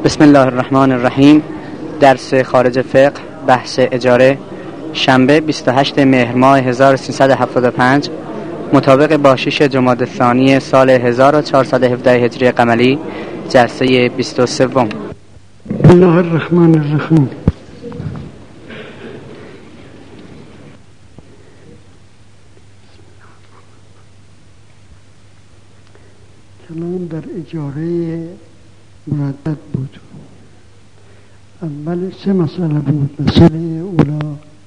بسم الله الرحمن الرحیم. درس خارج فقه، بحث اجاره، شنبه 28 مهر ماه 1375 مطابق با 6 جمادی الثانی سال 1417 هجری قمری، جلسه 23. بسم الله الرحمن الرحیم. کلام در اجاره مردد بود. اول 3 مسئله بود. مسئله اولا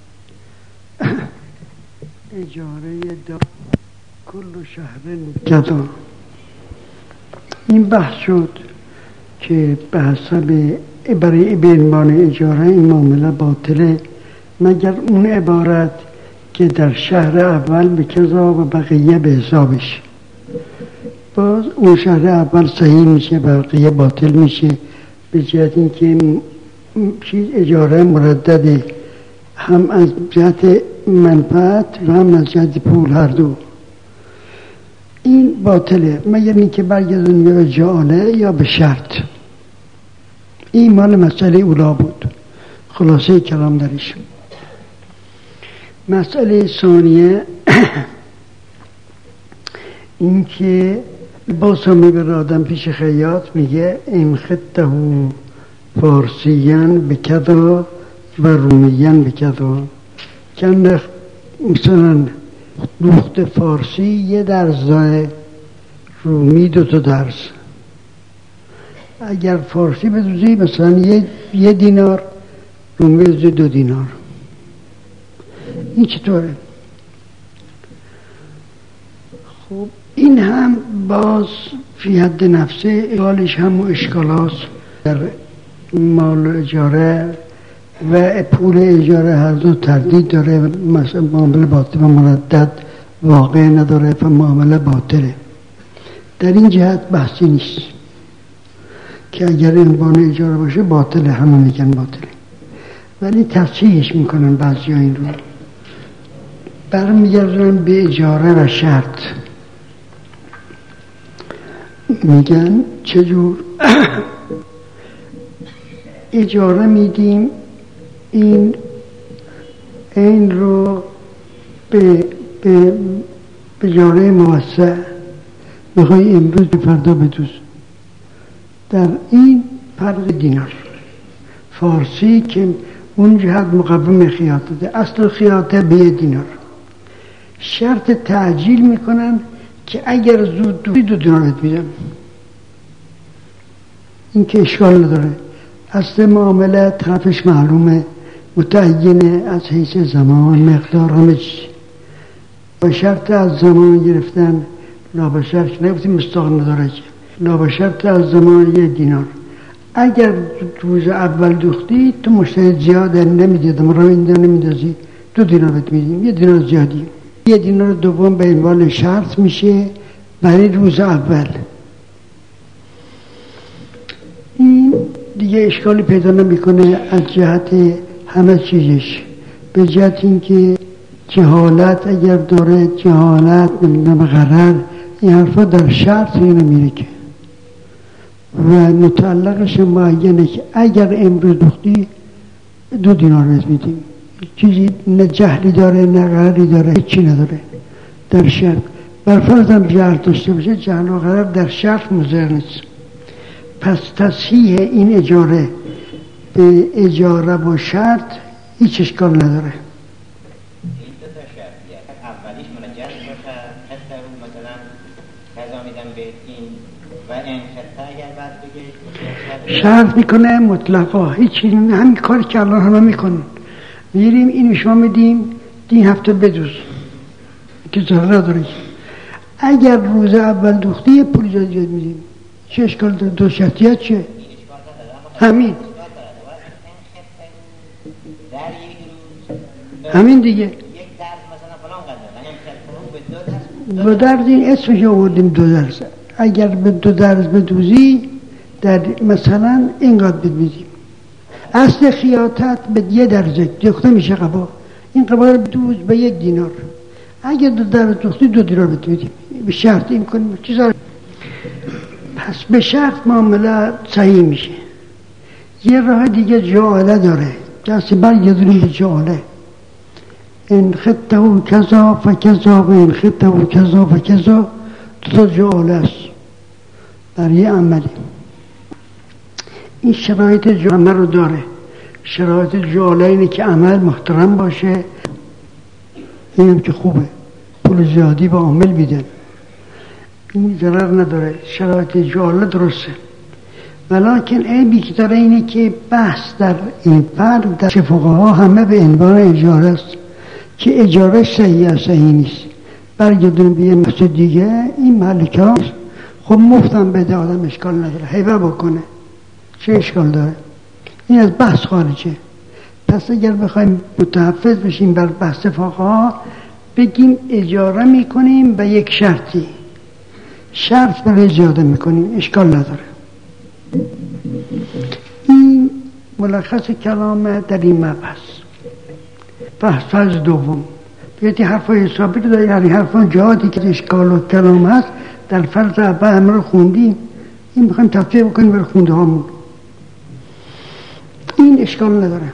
اجاره دار کل شهر جدا. این بحث شد که به حسب برای به عنوان اجاره این معامله باطله مگر اون عبارت که در شهر اول به کذا و بقیه به حسابش، باز اون شهر اول صحیح میشه بقیه باطل میشه، به جهت اینکه چیز اجاره مردده، هم از جهت منفعت و هم از جهت پول، هر دو. این باطله مگر اینکه برگردن یا به جعاله یا به شرط. این مال مسئله اولا بود، خلاصه کلام درش. مسئله ثانیه این که باز هم میبره آدم پیش خیاط میگه امخته فارسیان بکذا و رومیان بکذا. کنده مثلا دوخت فارسی 1 درس، رومی 2 درس. اگر فارسی بدوزی مثلا 1 دینار، رومی بدوزی 2 دینار. این چطوره؟ خب این هم باز فی حد نفسه اشکالش هم و اشکالاست. در مال اجاره و پول اجاره هر دو تردید داره. مثلا معامله باطل و مردد واقع نداره و معامله باطله. در این جهت بحثی نیست که اگر عنوان اجاره باشه باطله، همه میگن باطله، ولی تصحیحش میکنن بعضی ها. این رو برمیگردن به اجاره و شرط. میگن چجور اجاره میدیم، این رو به اجاره موسع میخوای امروز به فردا بدوز. در این فرق دینار. فارسی که اون جهت مقوم خیاطه، اصل خیاطه به 1 دینار. شرط تعجیل میکنن که اگر زود دوزی 2 دینارت میدم. این که اشکال نداره، اصل معامله طرفش معلومه، متعینه از حیث زمان، مقدار، همه چیز. با شرط از زمان گرفتن، لا به شرط نگفتیم مستاق نداره که لا به شرط از زمان 1 دینار. اگر روز اول دوختی تو مشتری زیاده نمیدیدم رو اینده نمیدازی 2 دینار بهت میدیم، 1 دینار زیادی. 1 دینار دوم به عنوان شرط میشه برای روز اول. این دیگه اشکالی پیدا نمیکنه از جهت همه چیزش، به جهت اینکه جهالت اگر داره، جهالت نمیدونم غرر، این حرفا در شرط نمیره که، و متعلقش معینه که اگر امروز دختی 2 دینار بهت میدیم. چیزی نه جهلی داره نه غرری داره، هیچی نداره در شرط. برفرض هم جهل داشته باشه، جهل و غرر در شرط مضر نیست. پس تصحیح این اجاره به اجاره و شرط هیچ اشکال نداره. این 2 تا شرطیه. اولیش منجز باشه، حتی مثلا قضا میدم به این و این خطه اگر بعد بگه شرط میکنه مطلقا، هیچی. همین کاری که الان همه میکنن، میریم اینو شما میدیم این هفته بدوز که ضرر داره. اگر روز اول دوختی پول زیاد میدیم، چه اشکال داره؟ 2 شرطیت چه؟ همین همین دیگه. 1 درس مثلا فلان قدر به 2 درس این اسمش آوردیم 2 درس. اگر به 2 درس بدوزی در مثلا اینقدر بدوزیم. اصل خیاطت به 1 درس دخته میشه قبا. این قبا رو بدوز به 1 دینار. اگر 2 درس دختی 2 دینار بدوزیم. به شرط این کنیم چیزا. پس به شرط معامله صحیح میشه. یه راه دیگه جعاله داره، دست برگردونیم به جعاله. این خطه و کذا فکذا و این خطه و کذا فکذا، دو تا جعاله است در یه عملی. این شرایط عمل رو داره. شرایط جعاله اینه که عمل محترم باشه، اینم که خوبه، پول زیادی به عامل بیدن، این ضرر نداره، شرایط جعاله درسته. ولیکن عیبی که داره اینه که بحث در این فرق در فقها همه به عنوان اجاره است که اجاره صحیح نیست. برگردون به یه مسجد دیگه، این مالک ها خب مفتم بده، آدم اشکال نداره، هیبه بکنه، چه اشکال داره؟ این از بحث خارجه. پس اگر بخوایم متحفظ بشیم بر بحث فقها، بگیم اجاره میکنیم به یک شرطی، شرط برای زیاده میکنیم، اشکال نداره. این ملخص کلام در این مبحث. بحث دوم بیاتی حرفای حسابی رو داری، یعنی حرفان جهاتی که اشکال و کلام هست در فرض اول همه رو خوندیم، این میخوایم تفسیر بکنیم برای خونده هامون، این اشکال نداره.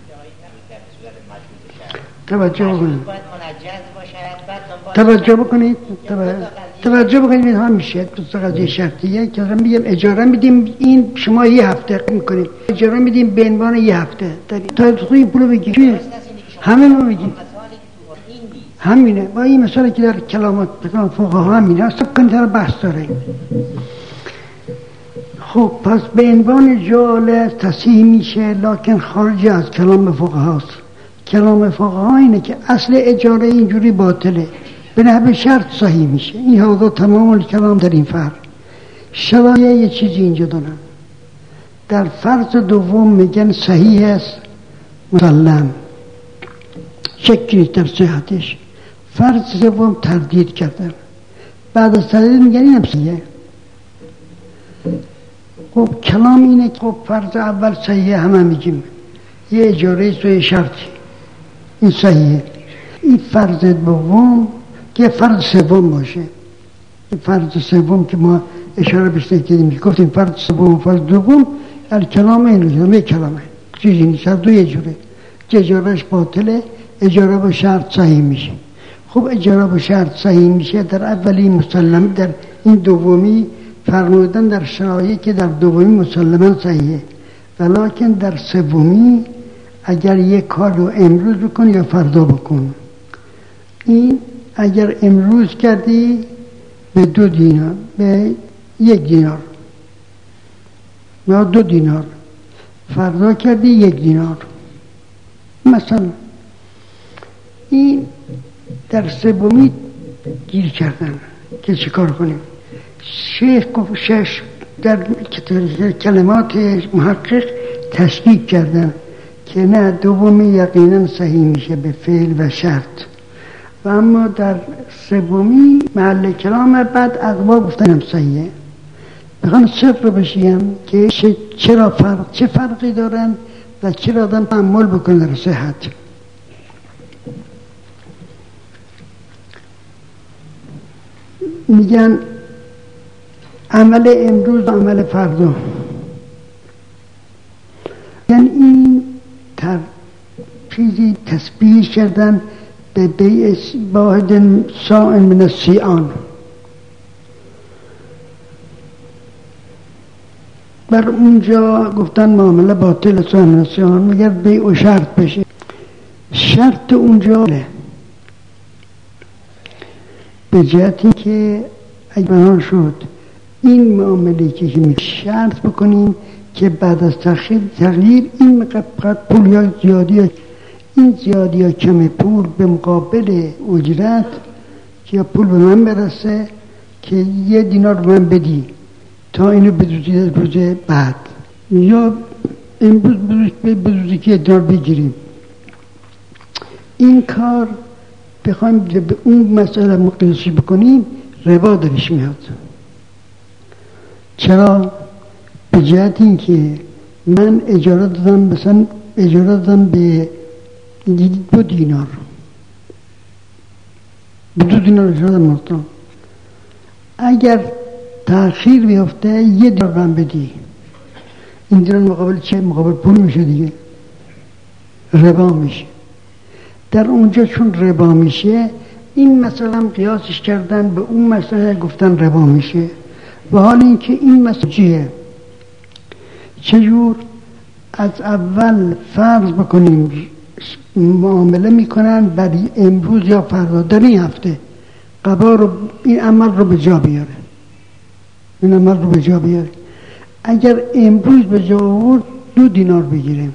توجه بکنید هم میشه تو قضیه شرطیه که میگم اجاره میدیم، این شما یه هفته میکنید، اجاره میدیم به عنوان یه هفته تا این پولو بگیرید، همه ما میگیم همینه. با این مثالی که در کلامات فقها همینه است، کنتر بحث داره. خب پس به عنوان جعاله تصحیح میشه، لکن خارج از کلام فقهاست. کلام فقها اینه که اصل اجاره اینجوری باطله، به نحو شرط صحیح میشه. این حاضر تمام کلام در این فرق. شرایع یه چیزی اینجا دارن. در فرض دوم میگن صحیح است، مسلم، شکی در صحتش. فرض سوم تردید کردن، بعد از تردید میگن اینم صحیحه. خب کلام اینه که خب فرض اول صحیحه، همه میگیم یه اجاره سوی شرطی، این صحیحه. این فرض دوم که فرض سوم باشه، این فرض سوم که ما اشاره بهش نکردیم، گفتیم فرض سوم و فرض دوم کلام اینه، کلامه چیزی نیست، هر دو یه جوره. اجارهش باطله، اجاره با شرط صحیح میشه. خب اجاره با شرط صحیح میشه در اولی مسلم، در این دومی فرمودن در شرایطی که در دومی مسلما صحیحه، ولیکن در سومی اگر یک کار رو امروز بکن یا فردا بکن. این اگر امروز کردی به 2 دینار، به 1 دینار یا 2 دینار، فردا کردی 1 دینار مثلا. این در سومی گیر کردن که چه کار کنیم. شیخ گفت 6 در کلمات محقق تشکیک کردن که نه، دومی یقینا صحیح میشه به فعل و شرط، و اما در سومی محل کلام بعد اقوا گفتنم صحیحه. بخوام سر رو بشیم که چرا چه فرقی دارن و چرا آدم تعمل بکنه در صحت. میگن عمل امروز و عمل فردا، یعنی این چیزی تسبیح کردن به بیع واحد ساع من السیعان. بر اونجا گفتن معامله باطل ساع من السیعان، مگر بیع و شرط بشه. شرط اونجا به جهتی که اگر شد این معامله که شرط بکنیم که بعد از تغییر این مقدار پول یا زیادی، این زیادی یا کم پول به مقابل اجرت یا پول به من برسه که 1 دینار به من بدی تا اینو بدوزی روز بعد، یا امروز بدوزی که 1 دینار بگیریم. این کار بخوایم به اون مسئله مقایسه بکنیم ربا درش میاد. چرا؟ به جهت این که من اجاره دادم، مثلا اجاره دادم به 2 دینار، به 2 دینار اجاره دادم. اگر تأخیر بیفته 1 دینار من بدی، این دینار مقابل چه؟ مقابل پول میشه دیگه، ربا میشه. در اونجا چون ربا میشه، این مسئله هم قیاسش کردن به اون مسئله، گفتن ربا میشه. و حال اینکه این مسئله چیه؟ چجور؟ از اول فرض بکنیم معامله میکنن برای امروز یا فردا، در این هفته قبا رو، این عمل رو به جا بیاره، این عمل رو به جا بیاره. اگر امروز به جا آورد 2 دینار بگیریم،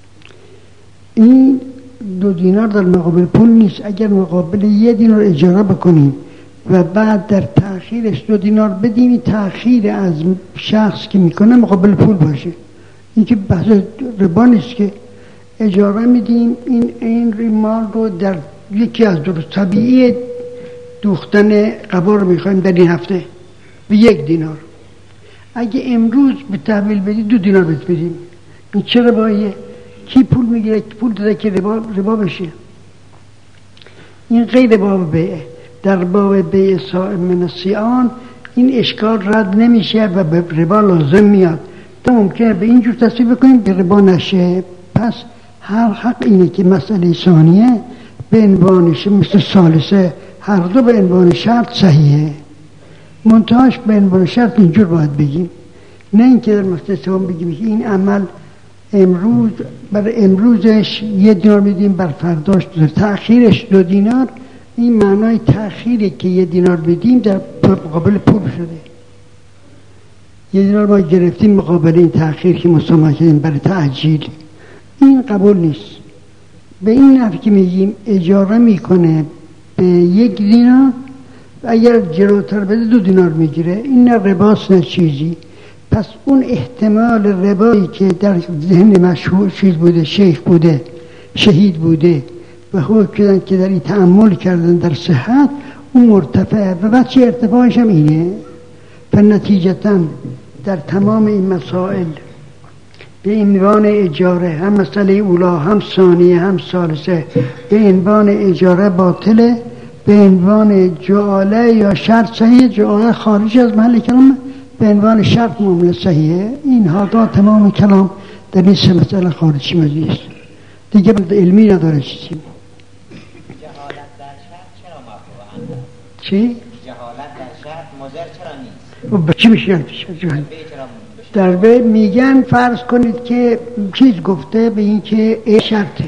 این 2 دینار در مقابل پول نیست. اگر مقابل 1 دینار اجاره بکنیم و بعد در تأخیرش 2 دینار بدیم، این تأخیر از شخص که میکنه مقابل پول باشه. این که بحث ربا نیست، که اجاره میدیم، این مال رو در یکی از درست طبیعی دوختن قبا رو میخوایم در این هفته به 1 دینار. اگه امروز به تحویل بدی 2 دینار بدیم، این چه رباییه؟ کی پول میگیره؟ پول داده که ربا بشه. این غیر باب بیعه. در باب بیع صائم من الصیام این اشکال رد نمیشه و به ربا لازم میاد. تو ممکنه به اینجور تصویر بکنیم که ربا نشه. پس هر حق اینه که مسئله ثانیه به عنوانش مثل ثالثه هر دو به عنوان شرط صحیحه، منتهاش به عنوان شرط اینجور باید بگیم، نه اینکه در مسئله سوم بگیم که این عمل امروز بر امروزش 1 دینار میدیم، بر فرداش تأخیرش 2 دینار. این معنای تأخیری که 1 دینار بدیم در مقابل پول شده. 1 دینار ما گرفتیم مقابل این تأخیر که مسامحه کردیم برای تعجیل، این قبول نیست. به این نحو که میگیم اجاره میکنه به 1 دینار، اگر جلوتر بده 2 دینار میگیره، این نه رباست نه چیزی. پس اون احتمال ربایی که در ذهن مشهور چیز بوده، شیخ بوده، شهید بوده و خوب کردن که در این تأمل کردن در صحت، اون مرتفع و بعد چه ارتفاعش هم اینه. فنتیجتاً در تمام این مسائل به عنوان اجاره، هم مسئله اولا هم ثانیه هم ثالثه، به عنوان اجاره باطله، به عنوان جعاله یا شرط صحیح، جعاله خارج از محل کلام، به عنوان شرط معامله صحیحه. این هادا تمام کلام در این 3 مسئله خارجی مزید است، دیگه علمی نداره چیزی. جهالت در شرط چرا مفروع است؟ چی؟ جهالت در شرط مضر چرا نیست؟ به چی میشه جهالت؟ در به میگن فرض کنید که چیز گفته به این که ای شرطه،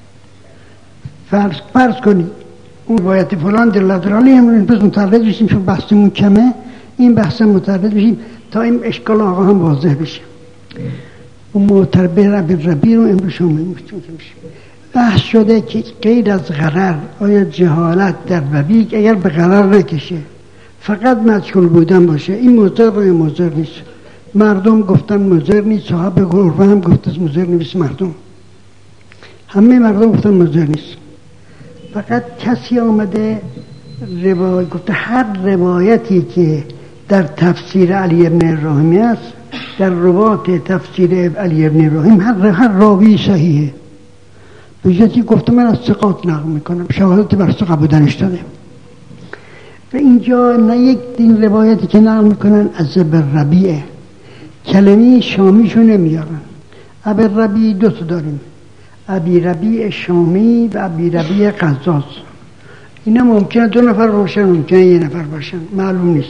فرض کنید اون روایت فلان دلالترالی همون بس متعرض بشیم، چون بحثمون کمه این بحث متعرض بشیم تا این اشکال آقا هم واضح بشه. اون معتربه ربی رو امروز شما میمونید بحث شده که غیر از غرر آیا جهالت در ربی اگر به غرر نکشه فقط مجهول بودن باشه، این مضر یا مضر نیست؟ مردم گفتن مضر نیست، صاحب گروه هم گفتن مضر نیست، مردم همه مردم گفتن مضر نیست. فقط کسی آمده روایت گفته هر روایتی که در تفسیر علی ابن ابراهیم است، در روایت تفسیر علی ابن ابراهیم هر راوی صحیحه. به جهتی گفته من از ثقات نقل میکنم، شهادت بر ثقه بودنش داده. و اینجا نه یک دین روایتی که نقل میکنن از ابن ربیعه، کلمه شامیشو نمیارن. ابن ربیع 2 تا داریم، ابی ربیع شامی و ابی ربیع قزاز. اینا ممکنه 2 نفر باشن، ممکنه 1 نفر باشن، معلوم نیست.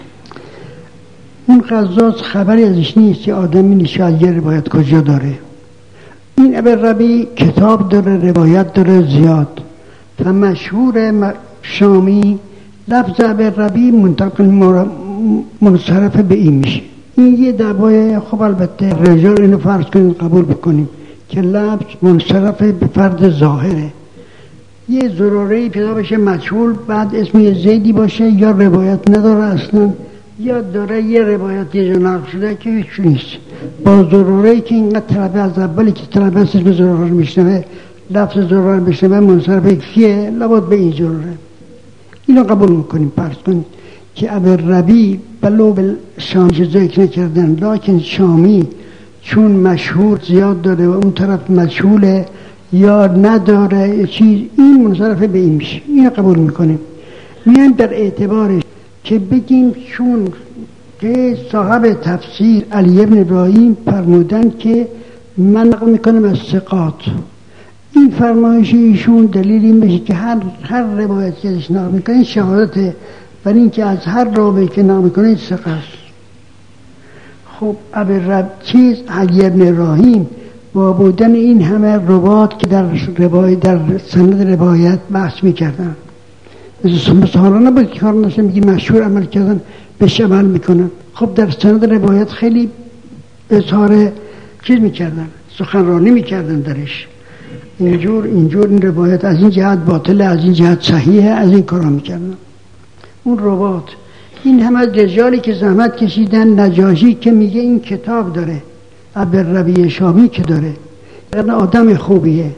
اون قزاز خبری ازش نیست که آدمی نیست یه روایت کجا داره. این ابی ربیع کتاب داره، روایت داره زیاد و مشهور شامی. لفظ ابی ربیع منتقل منصرف به این میشه. این یه دعوای خب البته رجال اینو فرض کنیم قبول بکنیم که لفظ منصرف به فرد ظاهره. یه ضروره‌ای پیدا بشه مجهول، بعد اسم یه زیدی باشه، یا روایت نداره اصلا، یا داره یه روایت یه جا نقل شده که هیچ نیست. با ضروره‌ای که اینقدر طلبه از اولی که طلبه از اسم ضروره رو میشنوه، لفظ ضروره رو میشنوه، منصرف کیه؟ لابد به این ضروره. اینو قبول میکنیم. فرض کنید که ابی ربیع بلو شامی ذکر نکردن، لکن شامی چون مشهور زیاد داره و اون طرف مشهوله یا نداره چیز، این منصرف به این میشه. اینو قبول میکنیم. میان در اعتبارش که بگیم چون که صاحب تفسیر علی ابن ابراهیم فرمودن که من نقل میکنم از ثقات. این فرمایش ایشون دلیل این بشه که هر روایت که ازش نقل میکنه شهادته، برای اینکه از هر راوی که نقل میکنه ثقه است. خب علی ابن ابراهیم با بودن این همه روات که در سند روایت بحث میکردن، مثل سهارا نبود که کار نشن میگی مشهور عمل کردن بهش عمل میکنن. خب در سند روایت خیلی اظهار چیز میکردن، سخنرانی میکردن درش، اینجور این روایت از این جهت باطله، از این جهت صحیحه، از این کارا میکردن. اون روات این همه رجالی که زحمت کشیدن، نجاشی که میگه این کتاب داره، عبدالربیع شامی که داره، آدم خوبیه،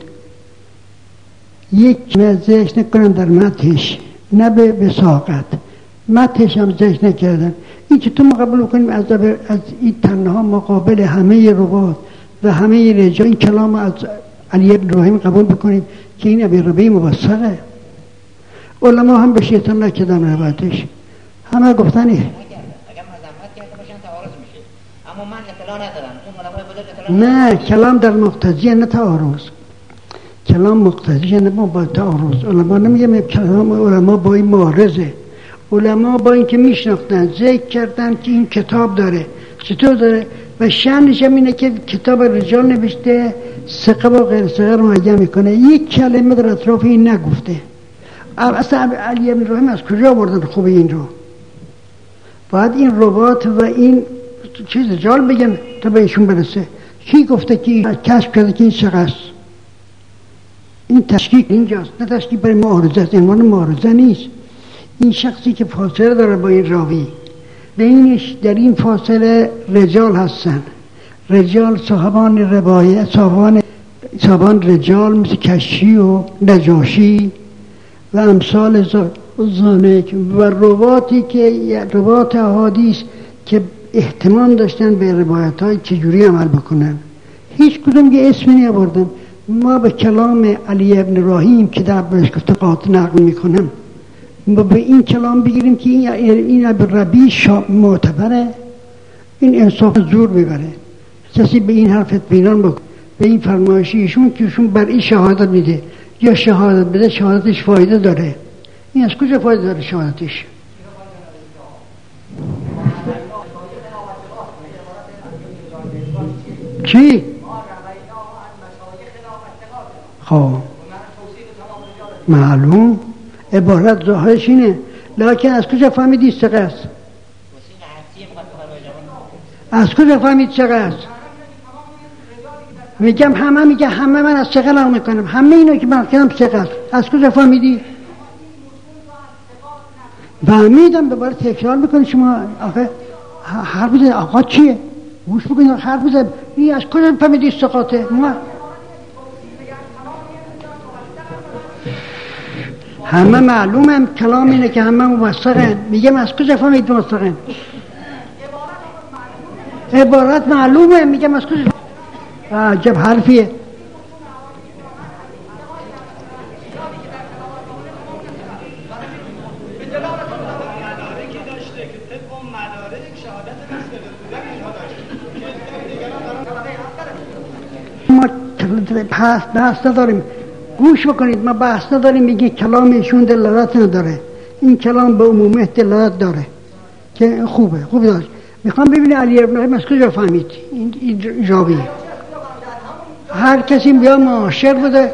یک مزهش نکنن در متنش، نه به وثاقت، متنش هم زهش نکردن. این که تو مقابل کنیم از این تنها مقابل همه روات و همه رجال این کلام از علی ابن ابراهیم قبول بکنیم که این عبدالربیع موثقه. علما هم به شیطان نکردن روایتش، همه گفتن اگر مذمت کرده باشن تعارض میشه، اما من اطلاع ندارم. اون علمای بزرگ نه کلام در مقتضیه، نه تعارض. کلام مقتضیه، نه با تعارض. علما نمیگه کلام علما با این معارضه. علما با این که میشناختن، ذکر کردن که این کتاب داره، چطور داره، و شأنش هم اینه که کتاب رجال نوشته، ثقه و غیر ثقه رو معین میکنه، یک کلمه در اطراف این نگفته. اصلا علی ابن ابراهیم از کجا آوردن خوب این رو؟ باید این روات و این چیز رجال بگن تا به ایشون برسه. کی گفته که کشف کرده که این ثقه است؟ این تشکیک اینجاست، نه تشکیک برای معارضه است. عنوان معارضه نیست. این شخصی که فاصله داره با این راوی، بینش در این فاصله رجال هستن، رجال صاحبان روایت، صاحبان رجال مثل کشی و نجاشی و امثال زانک و رواتی که روات احادیث که احتمال داشتن به روایت های چجوری عمل بکنن. هیچ کدوم که اسمی نیاوردن. ما به کلام علی ابن ابراهیم که در بهش گفته قاطع نقل میکنم، ما به این کلام بگیریم که این عبدالربیع معتبره، این انصاف زور ببره. کسی به این حرف اطمینان بکن، به این فرمایشی ایشون که ایشون بر این شهادت میده، یا شهادت بده شهادتش فایده داره. این از کجا فایده داره شهادتش؟ چی؟ خب معلوم عبارت ظاهرش اینه، لکن از کجا فهمیدی ثقه است؟ از کجا فهمید ثقه است؟ میگم همه من از ثقه نقل میکنم، همه اینو که من کردم ثقه است. از کجا فهمیدی؟ فهمیدم. دوباره تکرار میکنی شما. آخه حرف بزن آقا چیه؟ گوش بکنید حرف بزن. این از کجا فهمیدی ثقاته؟ همه معلومه کلام اینه که همه موثقن. میگم از کجا فهمید موثقن؟ عبارت معلومه. میگم از کجا؟ عجب حرفیه. ما بحث نداریم، گوش بکنید، ما بحث نداریم. میگه کلام ایشون دلالت نداره، این کلام به عمومیت دلالت داره که خوبه داشت. میخوام ببینه علی ابن ابراهیم از کجا فهمید این راوی؟ هر کسی بیا معاشر بوده.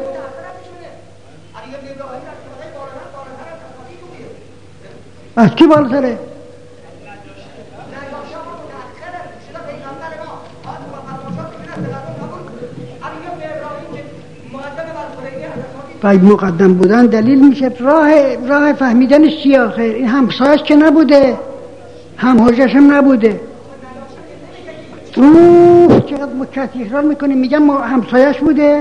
از کی بالاتره؟ باید مقدم بودن دلیل میشه. راه فهمیدنش چیه آخه؟ این همسایش که نبوده، هم حجش هم نبوده. چقدر مکتیخران میکنیم. میگم همسایش بوده.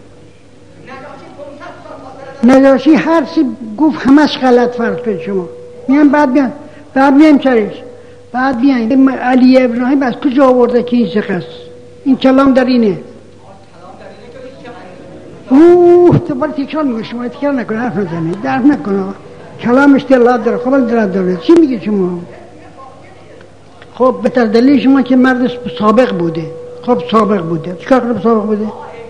نجاشی هر سی گفت همش غلط فرض کنید شما. میگم بعد بیایم چرش. بعد بیایم علی ابراهیم از کجا آورده که این ثقه است؟ این کلام در اینه. تو باید تکرار میگه. شما تکرار نکنه، حرف نزنه، درف نکنه. کلامش دلالت داره. خب دلالت داره. چی میگه شما؟ خب به دلیل شما که مرد سابق بوده. خب سابق بوده، چیکار کنه سابق بوده؟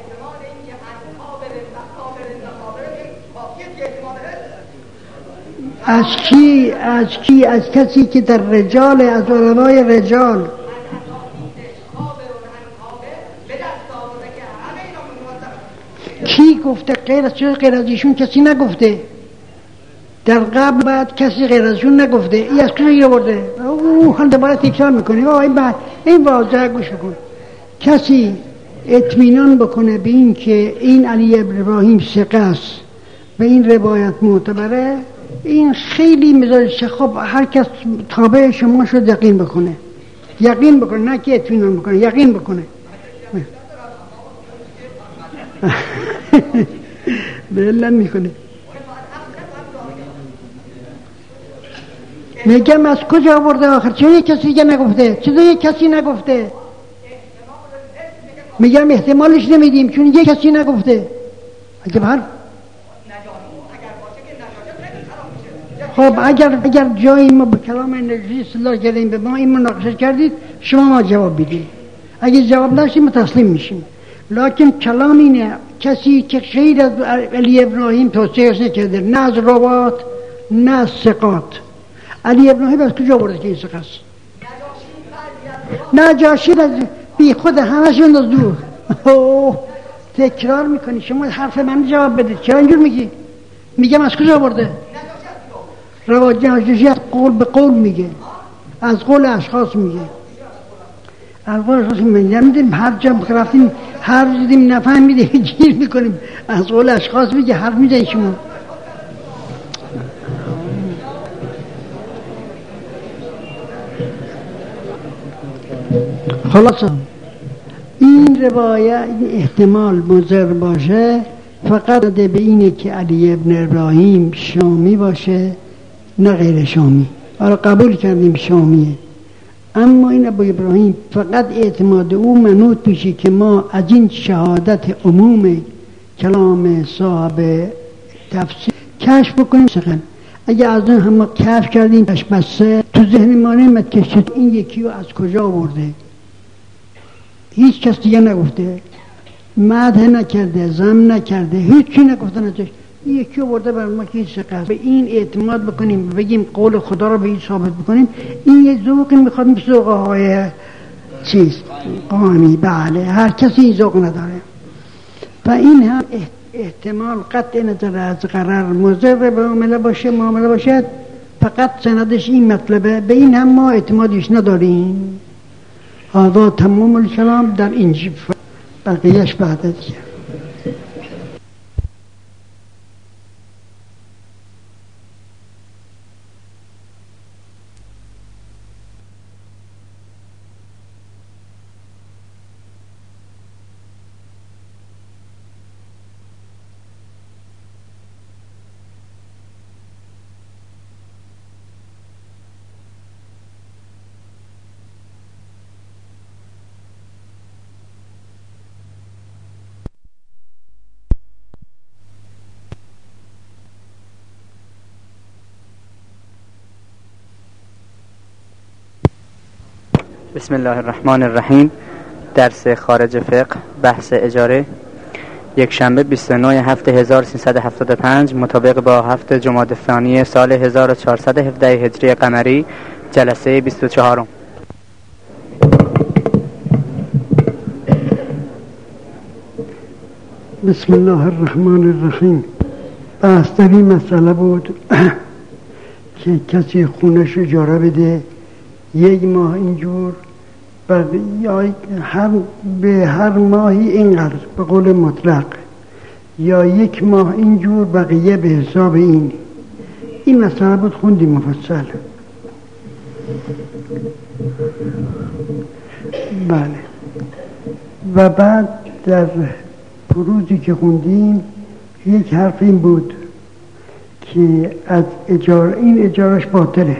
از کی؟ از کسی که در رجال، از علمای رجال. کی گفته؟ غیر از ایشون کسی نگفته. در قبل بعد کسی غیر ازشون نگفته. این از کجا گیر برده؟ هم دوباره تکرار میکنی. این واضحه گوش بکن. کسی اطمینان بکنه به این که این علی ابن ابراهیم ثقه است و این روایت معتبره، این خیلی میذاره. خب هر کس تابع شما شد یقین بکنه، نه که اطمینان بکنه، یقین بکنه. بلند میکنه. میگم از کجا آورده آخر؟ چرا یک کسی دیگه نگفته؟ چرا یک کسی نگفته؟ میگم احتمالش نمیدیم چون یک کسی نگفته. خب اگر جایی ما به کلام نجاشی اصلاح کردیم، به ما این مناقشه کردید، شما ما جواب بدید. اگه جواب نشیم تسلیم میشیم. لکن کلام اینه کسی که غیر از علی ابراهیم توصیهش نکرده، نه از روات نه از ثقات. علی ابراهیم از کجا برده که این ثقه است؟ نجاشی بی خود همشون از دور. تکرار میکنی. شما حرف من جواب بدید. چرا اینجور میگی؟ میگم از کجا برده؟ روایت نجاشی از قول به قول میگه، از قول اشخاص میگه. از قول اشخاص میگه. نمیدیم هر جا رفتیم هر دیدیم نفهمیده گیر میکنیم. از قول اشخاص میگه، حرف میزنید شما. خلاصا این روایت احتمال مضر باشه فقط به اینه که علی ابن ابراهیم شامی باشه نه غیر شامی. آره قبول کردیم شامیه، اما این ابو ابراهیم فقط اعتماد او منوط میشه که ما از این شهادت عموم کلام صاحب تفسیر کشف بکنیم سخن. اگه از اون هم کشف کردیم بسته تو ذهن ما نمیاد که این یکی رو از کجا آورده. هیچ کس دیگه نگفته، مدح نکرده، ذم نکرده، هیچی نگفته نجاش. یکی آورده بر ما که هیچ ثقه است. به این اعتماد بکنیم، بگیم قول خدا رو به این ثابت بکنیم. این یه ذوقی میخواد مثل ذوقهای قانی. بله هر کسی این ذوق نداره و این هم احتمال قطع نظر از قرار مضر به معامله باشد. فقط سندش این مطلبه، به این هم ما اعتمادش نداریم. هذا تمام الكلام در اینجا، بقیهش بعد دیگه. بسم الله الرحمن الرحیم. درس خارج فقه، بحث اجاره، یک شنبه 29/7/1375 مطابق با 7 جمادی الثانی سال 1417 هجری قمری، جلسه 24. بسم الله الرحمن الرحیم. بحث در این مسئله بود که کسی خونش اجاره بده 1 ماه اینجور یا به هر ماهی اینقدر به قول مطلق، یا 1 ماه اینجور بقیه به حساب این مسئله بود. خوندیم مفصل. بله. و بعد در پروزی که خوندیم یک حرف این بود که از این اجارش باطله،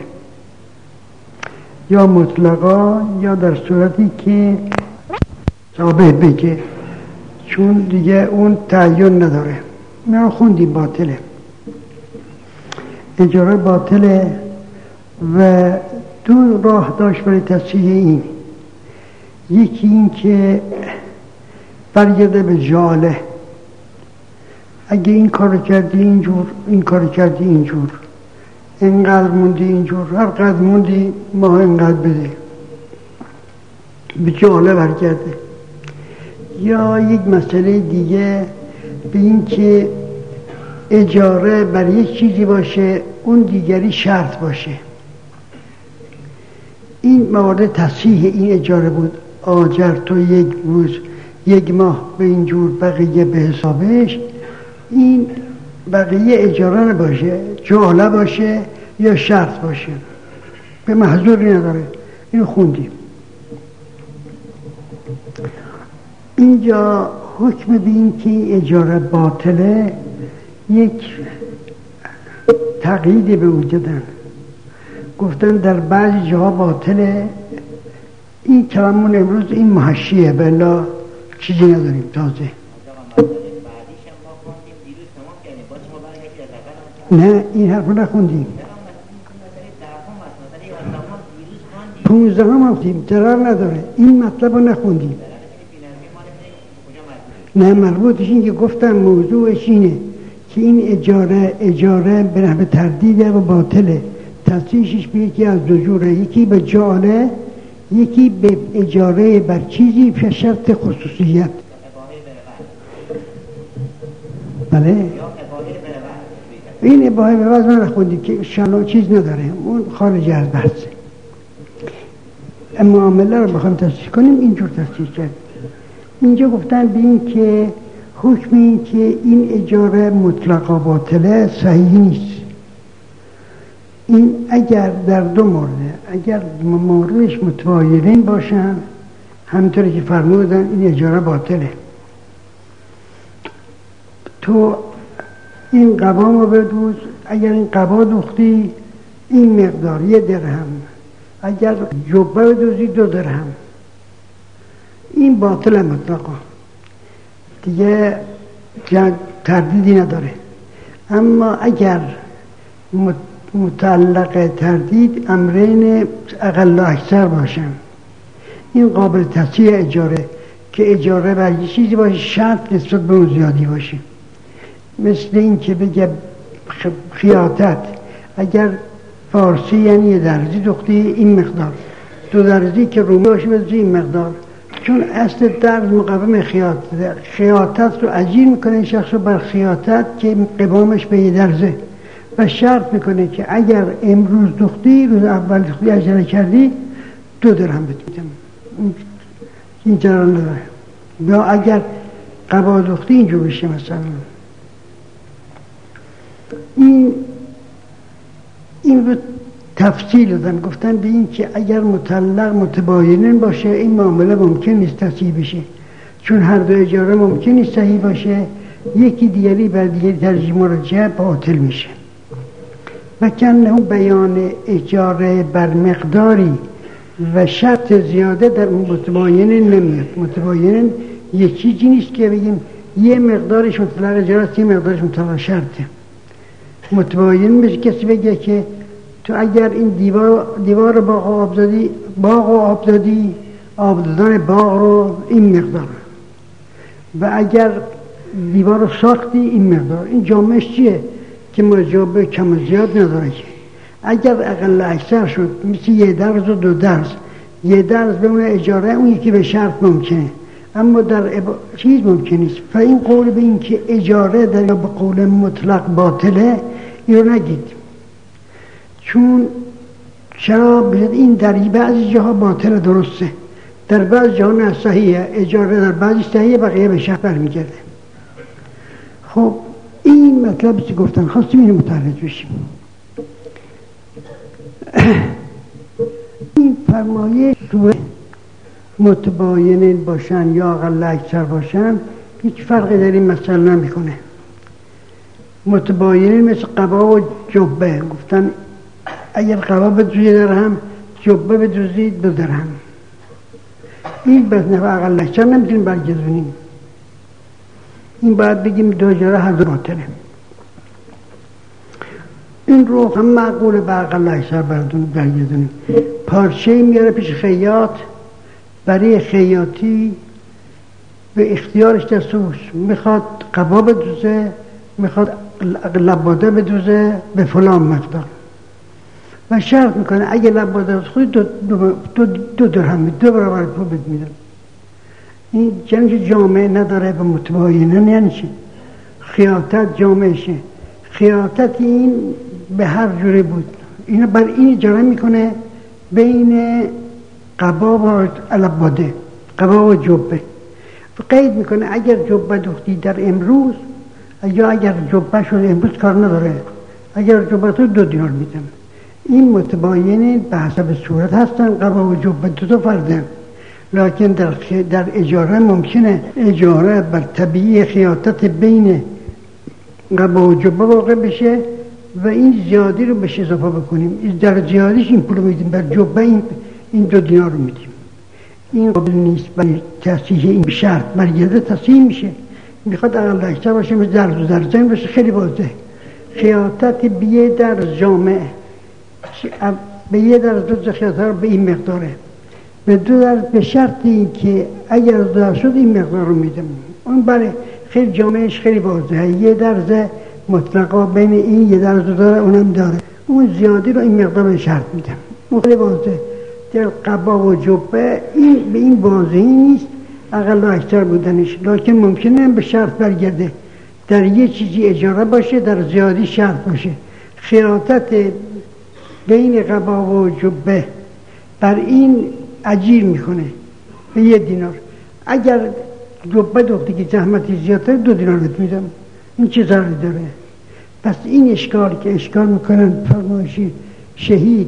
یا مطلقا یا در صورتی که ثابت بگه، چون دیگه اون تعین نداره. ما خوندیم باطله، اجاره باطله و دو راه داشت برای تصحیح این. یکی این که برگرده به جاله، اگه این کار کردی اینجور، این کار کردی اینجور، اینقدر موندی اینجور، هر قدر موندی ما اینقدر بده، به جاله برگرده. یا یک مسئله دیگه به این که اجاره بر یک چیزی باشه اون دیگری شرط باشه. این موارد تصحیح این اجاره بود. آجر تو یک روز یک ماه به اینجور، بقیه به حسابش. این بقیه اجاره نباشه، جاله باشه یا شرط باشه، به محضوری نداره. این خوندیم. اینجا حکم به این که اجاره باطله یک تقییدی به وجود دادن. گفتن در بعضی جاها باطله. این کلامون امروز این محشیه، بلا چیزی نداریم تازه. نه این حرف نخوندیم. 15 هم گفتیم، ضرر نداره. این مطلب رو نخوندیم. نه مربوطش این که گفتم موضوعش اینه که این اجاره به نحو تردیده و باطله. تصحیحش به یکی از دو جوره، یکی به جاله، یکی به اجاره بر چیزی به شرط خصوصیت. بله این اباحه به وضع من خوندیم که شنو چیز نداره، اون خارج از بحثه. معامله رو بخوام تصحیح کنیم اینجور تصحیح کرد. اینجا گفتن به این که حکم این که این اجاره مطلقا باطله صحیح نیست. این اگر در دو مورد، اگر موردش متباینین باشن همینطوری که فرمودن این اجاره باطله. تو این قبامو بدوز، اگر این قبا دوختی این مقدار 1 درهم، اگر جبه بدوزی 2 درهم. این باطل مطلقا دیگه تردیدی نداره. اما اگر متعلق تردید امرین اقل و اکثر باشن، این قابل تصحیح اجاره که اجاره بر یه چیزی باشه شرط نسبت به اون زیادی باشه. مثل این که بگه خیاطت، اگر فارسی یعنی 1 درزی دختی این مقدار، 2 درزی که رومی باشه بزنی این مقدار، چون اصل درز مقوم خیاطت رو اجیر میکنه شخص رو بر خیاطت که قوامش به 1 درزه و شرط میکنه که اگر امروز دختی، روز اول دختی اجاره کردی 2 درهم بدیم. این جران نداره. یا اگر قبا دختی اینجور بشه مثلا. این رو تفصیل دادن. گفتن به این که اگر مطلق متباینن باشه این معامله ممکن نیست تصحیح بشه، چون هر دو اجاره ممکن نیست صحیح باشه، یکی دیگری بر دیگری ترجیح مرجع باطل میشه. و کنه بیان اجاره بر مقداری و شرط زیاده در متباینن نمیاد. متباینن یه چیزی نیست که بگیم یه مقدارش مطلق اجاره است، یه مقدارش مطلق شرطه. متباین بشه کسی بگه که تو اگر این دیوار باغ آب دادی، آب دادن باغ رو این مقدار، و اگر دیوار رو ساختی این مقدار. این جامعش چیه که مجابه کم و زیاد نداره. که اگر اقل اکثر شد مثل 1 درز و 2 درز، 1 درز به اون اجاره، اون یکی به شرط ممکنه، اما در چیز ممکن نیست. و این قول به این که اجاره در به قول مطلق باطله این رو نگید، چون چرا این در بعضی جاها باطل درسته، در بعضی جاها نه صحیحه. اجاره در بعضی صحیحه، بقیه به شرط برمیگرده. خب این مطلبی که گفتن خواستیم اینو متوجه بشیم. این فرمایش متباینین باشن یا اقل اکثر باشن هیچ فرقی در این مسئله نمیکنه. متباینین مثل قبا و جبه، گفتن اگر قبا بدوزی 1 درهم، جبه بدوزی 2 درهم. این به نفع اقل اکثر نمیتونیم برگردونیم. این باید بگیم دو اجاره هر دو باطله. این رو هم معقوله به اقل اکثر برگردونیم. پارچه میاره پیش خیاط، برای خیاطی به اختیارش دستوش، میخواد قبا بدوزه، میخواد لباده بدوزه به فلان مقدار و شرط میکنه اگه لباده خودی دو درهم، 2 برابر پول بهت میدم. این جنج جامعه نداره و متباینه یعنی چی؟ خیاطت جامعشه. خیاطت این به هر جوری بود، اینو بر این اجاره میکنه بین قبا و لباده، قبا و جبه. قید میکنه اگر جبه دوختی در امروز یا اگر جبه شد امروز کار نداره، اگر جبه تو 2 دینار میدم. این متباینه به حسب صورت هستن، قبا و جبه 2 فردن، لکن در اجاره ممکنه اجاره بر طبیعی خیاطت بین قبا و جبه واقع بشه و این زیادی رو بهش اضافه بکنیم، در زیادیش این پول میدیم، بر جبه این 2 دینار رو میدیم. این قابل نیست برای تصحیح، این شرط برگرده تصحیح میشه. میخواد اقل اکثر باشه، مثل درز و درزن باشه، خیلی واضحه. خیاطت بیه در جامعه به 1 درز خیاطت به این مقداره، به 2 درز به شرط این که اگر دار شد این مقدار رو میدم. اون برای خیلی جامعهش خیلی واضحه، 1 درز مطلقا بین این 1 درز داره، اونم داره، اون زیادی رو این مقدار به شرط میدم. اون خیلی واضحه. در قبا و جبه این به این واضحی نیست اقل و اکثر بودنش، لکن ممکنه به شرط برگرده، در یه چیزی اجاره باشه، در زیادی شرط باشه. خیاطت بین قبا و جبه بر این اجیر میکنه به 1 دینار. اگر جبه دوختی که زحمتی زیادتر 2 دینار بهت میدم. این چه ضرری داره؟ پس این اشکال که اشکال میکنن فرمایشی شهید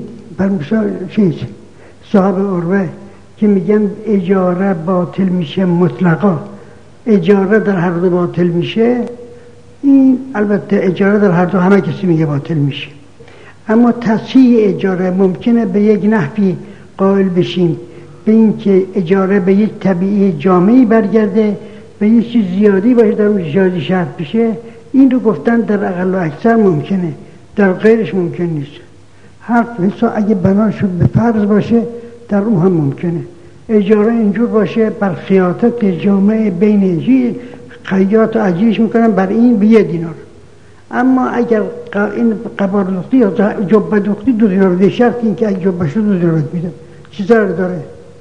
صاحب عروه که میگن اجاره باطل میشه مطلقا، اجاره در هر دو باطل میشه. این البته اجاره در هر دو همه کسی میگه باطل میشه، اما تصحیح اجاره ممکنه به یک نحوی قائل بشیم به این که اجاره به یک طبیعی جامعی برگرده، به یک چیز زیادی باشه، در اون زیادی شرط بشه. این رو گفتن در اقل و اکثر ممکنه، در غیرش ممکن نیست. حرف حساب اگه بنا شد به فرض باشه در اون هم ممکنه. اجاره اینجور باشه بر خیاطت جامعه بین خیاط و اجیرش میکنن بر این به 1 دینار، اما اگر این قبار دوختی یا جبه دوختی 2 دینار ده، شرط این که اگه جبه شد 2 دینار میدم. چی ضرر داره؟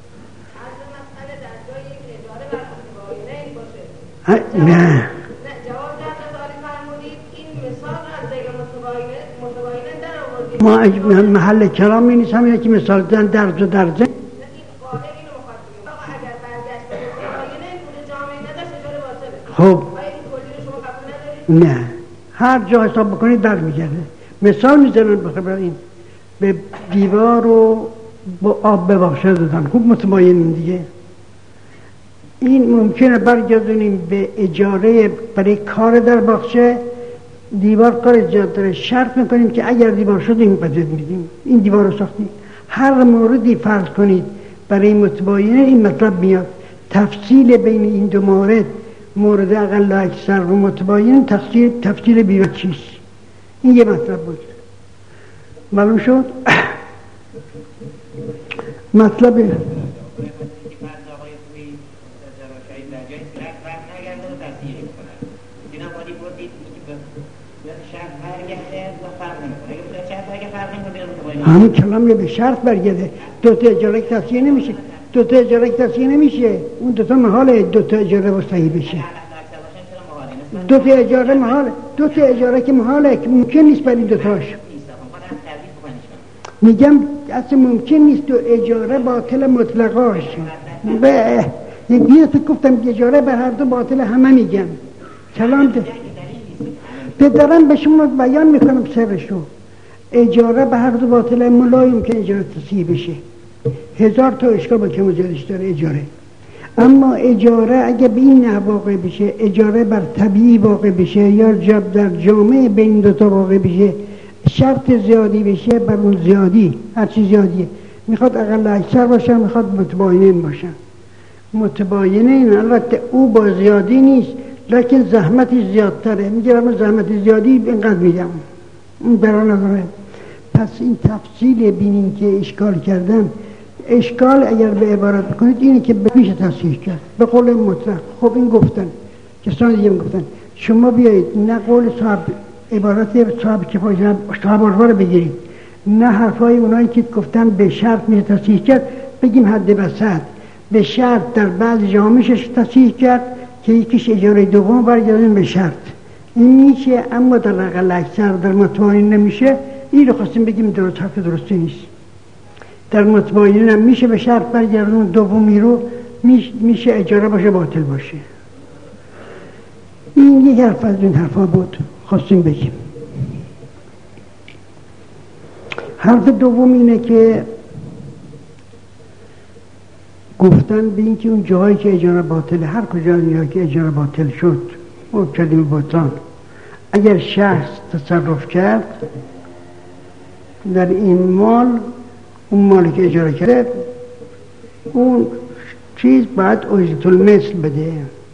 نه ما محل کلامی نیست، همینه که مثال دن درز و درزه. خب نه، هر جا حساب بکنید در میگرده. مثال میزنن بخبر این به دیوار رو با آب ببخشه دادن، خوب متماین دیگه. این ممکنه برگردونیم به اجاره برای کار در باغچه. دیوار کار زیاد داره، شرط میکنیم که اگر دیوار شد این قدر میدیم، این دیوار رو ساختیم. هر موردی فرض کنید برای متباینه این مطلب میاد. تفصیل بین این 2 مورد اقل و اکثر و متباین تفصیل بیاد چیست. این یه مطلب بود. معلوم شد؟ مطلب همین کلام یه به شرط برگرده. 2 تا اجاره تصحیح نمیشه، 2 تا اجاره تصحیح نمیشه. اون 2 تا محاله 2 تا اجاره با صحیح بشه. 2 تا اجاره محاله، 2 تا اجاره که محاله که ممکن نیست برای 2 تاش. میگم اصلا ممکن نیست 2 اجاره باطل مطلقاش. به یه فکر گفتم اجاره به هر دو باطل، همه میگن کلام ده دارم به شما بیان میکنم سرشو. اجاره به هر دو باطل، ملایم که اجاره تصحیح بشه. 1000 تا اشکال با کم و زیادش داره اجاره. اما اجاره اگه به این نحو واقع بشه، اجاره بر طبیعی واقع بشه یا در جامعه بین 2 تا واقع بشه، شرط زیادی بشه، بر اون زیادی هر چی زیادیه میخواد اقل اکثر باشه، میخواد متباینین باشه. متباینین البته او با زیادی نیست، لکن زحمتی زیادتره. میگه من زحمتی زیادی اینقدر میدم. اون برا نداره. پس این تفصیل بینیم که اشکال کردن، اشکال اگر به عبارت بکنید اینه که میشه تصحیح کرد به قول مطلق. خب این گفتن، کسان دیگه گفتن شما بیایید نه قول صاحب عبارت صاحب کفایت صاحب رو بگیرید، نه حرفای اونایی که گفتن به شرط میشه تصحیح کرد، بگیم حد وسط به شرط در بعض جا میشه تصحیح کرد که یکیش اجاره دوم برگردیم به شرط. این میشه، اما در اقل اکثر در متوانین نمیشه. این رو خواستیم بگیم درست، حرف درستی نیست. در متوانین هم میشه به شرط برگردون، دومی رو میشه اجاره باشه باطل باشه. این یک حرف از این حرفا بود خواستیم بگیم. حرف دوم اینه که گفتن به این که اون جایی که اجاره باطله، هر کجایی که اجاره باطل شد و کلمه بطلان، اگر شخص تصرف کرد در این مال، اون مالی که اجاره کرده، اون چیز باید اجرت المثل بده،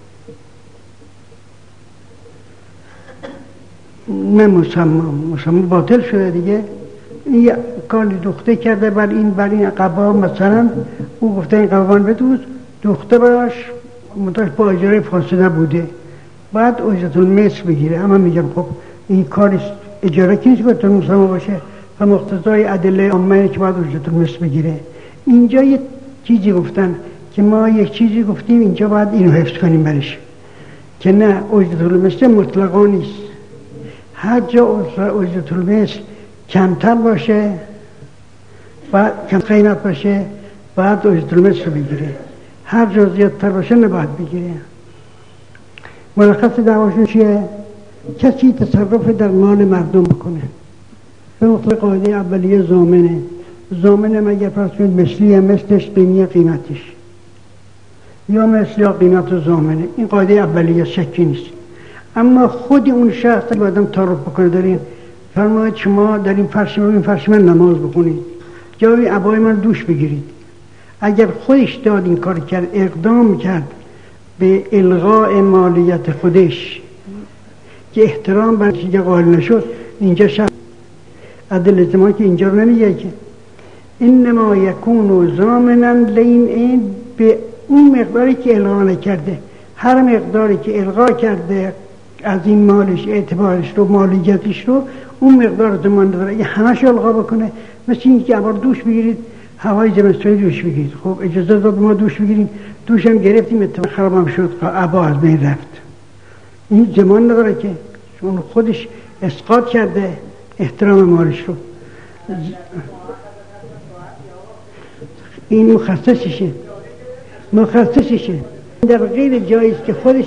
نه مسمى باطل شده دیگه. این کاری دخته کرده بر این قبا، مثلا او گفته این قبان بدوز، دخته براش منتاش با اجاره فاسده بوده، بعد اجرت المثل بگیره. اما میگم خب این کار اجاره که نیست که مسمى باشه و مقتضای ادله عامه که باید اجرت المثل بگیره. اینجا یه چیزی گفتن که ما یک چیزی گفتیم اینجا باید اینو حفظ کنیم برش، که نه اجرت المثل مطلقا نیست. هر جا اجرت المثل کمتر باشه، بعد کم قیمت باشه، بعد اجرت المثل رو بگیره. هر جا زیادتر باشه نباید بگیره. ملخص دعواشون چیه؟ کسی تصرف در مال مردم بکنه به مطلق قاعده اولیه ضامنه مگر فرض کنید مثلی مثلش قیمی قیمتش، یا مثل یا قیمت و ضامنه. این قاعده اولیه شکی نیست. اما خود اون شخص که آدم تعارف بکنه دارین، فرمایید شما در این فرش من نماز بخونید، جای عبای من دوش بگیرید. اگر خودش داد این کار کرد، اقدام کرد به الغاء مالیت خودش که احترام بر چیزی قائل نشد، اینجا شخص عدل زمان که اینجا رو نمیگه که انما یکون ضامنا لین این به اون مقداری که الغا نکرده. هر مقداری که الغا کرده از این مالش، اعتبارش رو، مالیتش رو، اون مقدار ضمان داره. اگه همش الغا بکنه، مثل این که عبار دوش بگیرید، هوای زمستانی دوش بگیرید، خب اجازه داد ما دوش بگیریم، دوش هم گرفتیم، اتفاق خرابم شد، عبا از بین رفت. این ضمان نداره که، چون خودش اسقاط کرده احترام مالش رو. این مخصصشه در غیر جاییست که خودش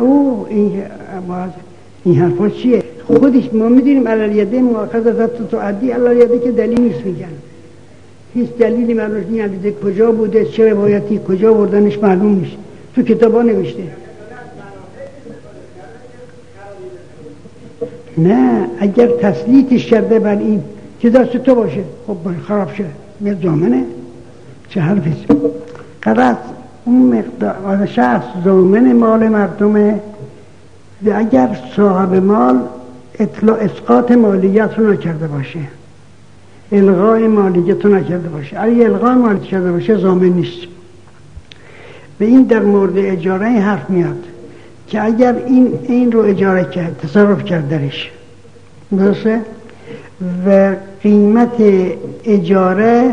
این حرفا چیه؟ خودش ما میدونیم علالیده مؤاخذه تو عدی علالیده که دلیل نیست، میگن هیچ دلیلی معلومش نیست، کجا بوده، چه روایتی کجا بردنش معلوم نیست، تو کتابا نوشته. نه اگر تسلیتش کرده بر این که دست تو باشه، خب خراب شه، میاد ضامنه. چه حرفیست؟ قرص اون مقدار شخص ضامن مال مردمه و اگر صاحب مال اسقاط مالیت رو نکرده باشه، الغای مالیت رو نکرده باشه. اگه الغای مالیت کرده باشه ضامن نیست. به این در مورد اجاره حرف میاد که اگر این رو اجاره کرد، تصرف کرد درش، درسته؟ و قیمت اجاره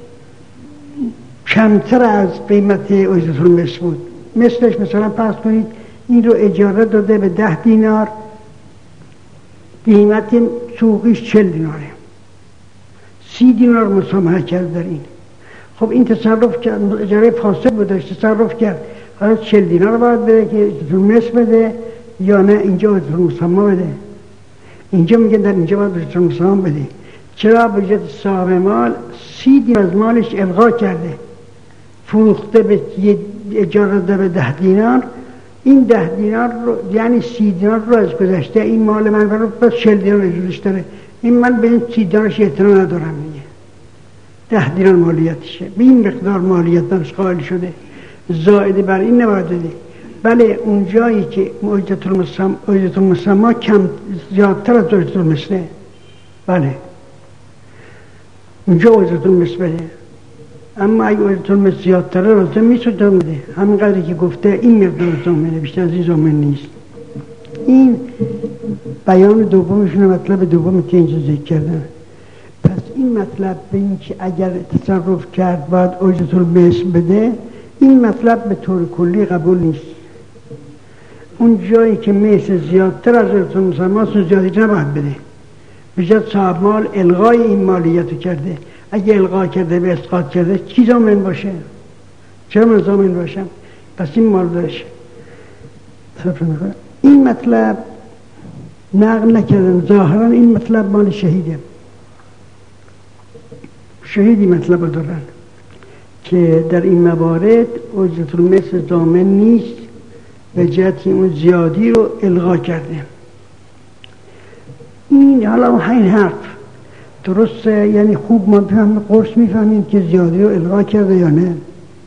کمتر از قیمت اجرت المثل بود. مثلش مثلا فرض کنید این رو اجاره داده به 10 دینار، قیمت سوقیش 40 دیناره، 30 دینار مسامحه کرد در این. خب این تصرف کرد، اجاره فاسد بوده، تصرف کرد، حالا 40 دینار باید بده که اجرت المثل بده یا نه اینجا اجرت المسامحه بده؟ اینجا میگن در اینجا باید اجرت المسامحه بده. چرا؟ به جهت صاحب مال 30 دینار از مالش الغا کرده، فروخته به اجاره داده به 10 دینار، این 10 دینار رو یعنی 30 دینار رو از گذشته این مال من رو بس 40 دینار اجرش داره، این من به این 30 دینارش اعتنا ندارم میگه، 10 دینار مالیتشه، به این مقدار مالیت درش قائل شده، زائد بر این نباید بده. بله اون جایی که اجرت المسمى کم زیادتر از اجرت المثله، بله اونجا اجرت المثل بده، اما اگه اجرت المثل زیادتره رازم میشه میده، همینقدری که گفته این مقدار زامنه، بیشتر از این زامن نیست. این بیان دومشون، مطلب دومی که اینجا ذکر کردن. پس این مطلب به این که اگر تصرف کرد باید اجرت المثل بده، این مطلب به طور کلی قبول نیست. اون جایی که مثل زیادتر از اجرت المثل زیادی نباید بده، بجد صاحب مال الغای این مالیت رو کرده، اگه الغا کرده به اسقاط کرده کی ضامن باشه؟ چرا من ضامن باشم؟ پس این مال داشت این مطلب نقل نکردن، ظاهرا این مطلب مال شهیده، شهیدی مطلب رو دارن که در این موارد اجرت المثل ضامن نیست، به جهتی اون زیادی رو الغا کرده. این حالا این حرف درسته، یعنی خوب ما بفهمیم، قرص میفهمیم که زیادی رو الغا کرده یا نه.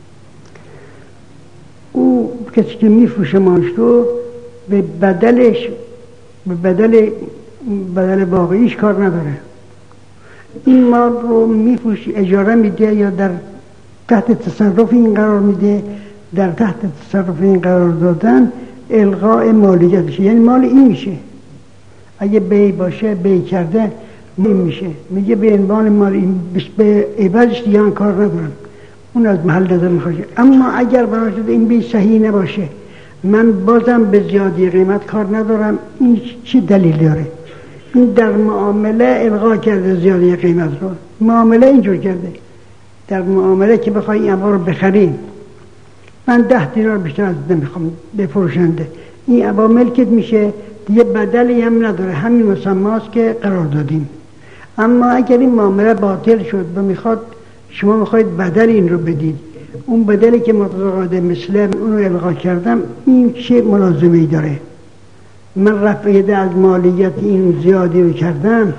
او کسی که میفروشه مالش رو به بدلش، به بدل واقعیش کار نداره. این مال رو میفروشه، اجاره میده یا در تحت تصرف این قرار میده، در تحت تصرف این قرار دادن الغاء مالیتشه، یعنی مال این میشه. اگه بی باشه بی کرده میشه، میگه به عنوان مال این، به عوضش دیگه کار ندارم، اون از محل نظر میخواشه. اما اگر برای شده این بی صحیح نباشه، من بازم به زیادی قیمت کار ندارم، این چی دلیل داره؟ این در معامله الغا کرده زیادی قیمت رو، معامله اینجور کرده. در معامله که بخوای این عبا رو بخریم، من 10 دینار بیشتر از نمیخوام بفروشنده، این عبا ملکت میشه دیگه، بدلی هم نداره، همین مسماست که قرار دادیم. اما اگر این معامله باطل شد و شما میخواید بدل این رو بدید، اون بدلی که متضاد مثل اون رو الغا کردم، این چه ملازمه‌ای داره؟ من رفع از مالیت این زیادی رو کردم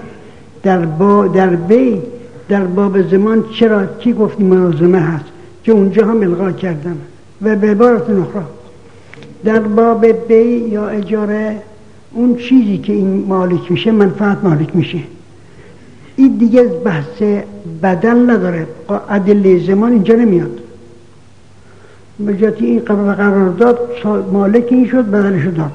در باب زمان، چرا چی گفتی ملازمه هست که اونجا هم الغا کردم. و به عبارت اخرى در باب بی یا اجاره، اون چیزی که این مالک میشه منفعت مالک میشه، این دیگه بحث بدل نداره، ادله زمان اینجا نمیاد. بجاتی این قرار داد مالک این شد، بدلشو داد.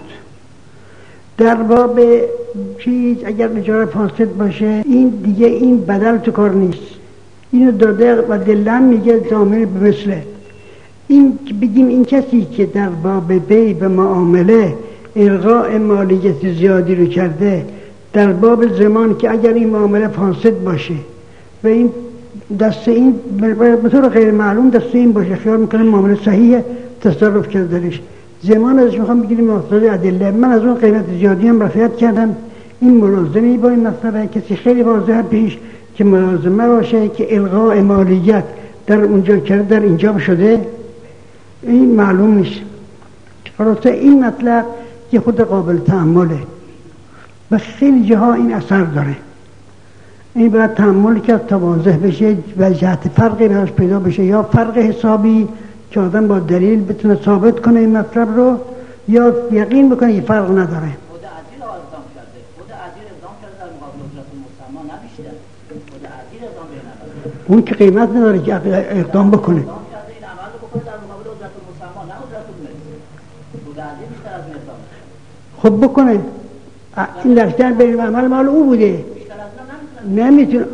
در باب چیز اگر اجاره فاسد باشه، این دیگه این بدل تو کار نیست، اینو داده و دلم میگه ضامن به مثله. این بگیم این کسی که در باب بی به معامله الغاء مالیت زیادی رو کرده، در باب زمان که اگر این معامله فاسد باشه و این دست این به طور غیر معلوم دست این باشه، خیال میکنه معامله صحیحه، تصرف کرده درش، زمان ازش میخوام بگیریم مقصد ادله، من از اون قیمت زیادی هم رفعت کردم، این ملازمه با این مسئله. کسی خیلی واضح پیش که ملازمه باشه که الغاء مالیت در اونجا کرده در اینجا شده، این معلوم نیست. خلاصه این مطلب که خود قابل تأمله و خیلی جاها این اثر داره، این باید تأمل کرد تا واضح بشه و جهت فرقی براش پیدا بشه، یا فرق حسابی که آدم با دلیل بتونه ثابت کنه این مطلب رو، یا یقین بکنه که فرق نداره. خود عدیل اقدام کرده، خود عدیل اقدام کرده در مقابل اجرت المسمى، نه بیشتر. خود عدیل اقدام کرده، اون که قیمت نداره که اقدام بکنه، اقدام کرده این عمل رو بکنه در مقابل اجرت المسمى، نه اجرت المثل. خود عدیل بیشتر از اقدام خب بکنه، این لفتر به عمل مال او بوده، نمیتونه.